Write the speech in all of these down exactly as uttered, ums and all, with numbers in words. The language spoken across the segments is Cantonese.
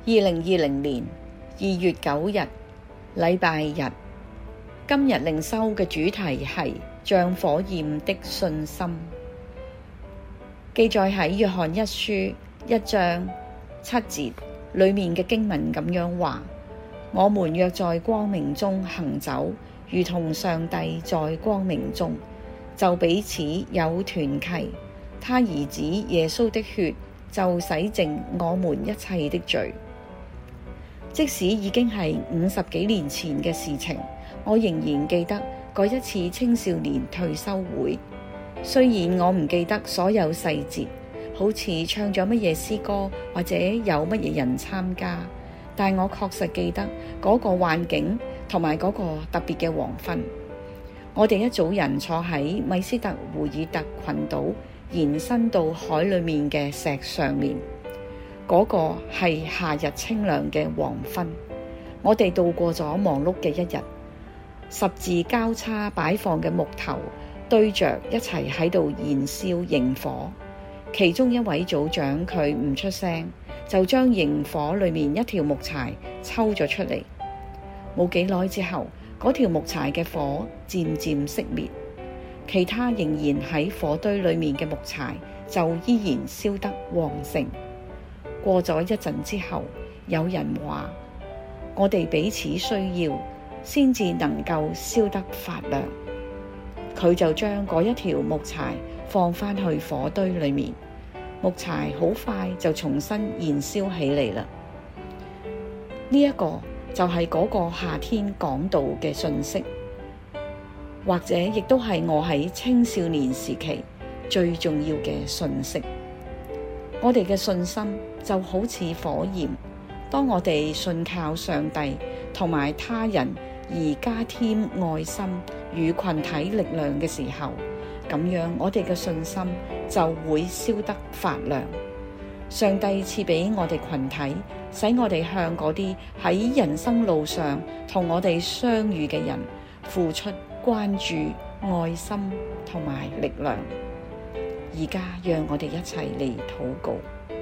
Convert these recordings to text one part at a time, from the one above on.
二零二零年二月九日，禮拜日。今日靈修嘅主題係像火焰的信心，記載喺約翰一書一章七節裏面嘅經文咁樣話：我們若在光明中行走，如同上帝在光明中，就彼此有團契。他兒子耶穌的血就洗淨我們一切的罪。即使已經係五十幾年前嘅事情，我仍然記得嗰一次青少年退休會。雖然我唔記得所有細節，好似唱咗乜嘢詩歌或者有乜嘢人參加，但我確實記得嗰個環境同埋嗰個特別嘅黃昏。我哋一組人坐喺米斯特胡爾特群島延伸到海裏面嘅石上面。嗰個係夏日清涼嘅黃昏，我哋度過咗忙碌嘅一日。十字交叉擺放嘅木頭對着一齊喺度燃燒營火，其中一位組長佢唔出聲，就將營火裏面一條木柴抽咗出嚟。冇幾耐之後，嗰條木柴嘅火漸漸熄滅，其他仍然喺火堆裏面嘅木柴就依然燒得旺盛。過咗一陣之後，有人話：我哋彼此需要，先至能夠燒得發亮。佢就將嗰一條木柴放返去火堆裏面，木柴好快就重新燃燒起嚟啦。呢一個就係嗰個夏天講道嘅信息，或者亦都係我喺青少年時期最重要嘅信息。我哋嘅信心就好似火焰，當我哋信靠上帝同埋他人而加添愛心與群體力量嘅時候，咁樣我哋嘅信心就會燒得發亮。上帝賜俾我哋群體，使我哋向嗰啲喺人生路上同我哋相遇嘅人付出關注、愛心同埋力量。而家讓我哋一齊嚟禱告。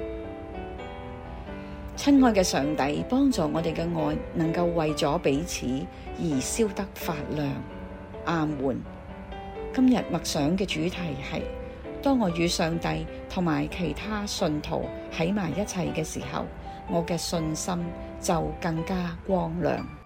親愛嘅上帝，幫助我哋嘅愛能夠為咗彼此而燒得發亮。阿們。今日默想嘅主題係：當我與上帝同埋其他信徒喺埋一齊嘅時候，我嘅信心就更加光亮。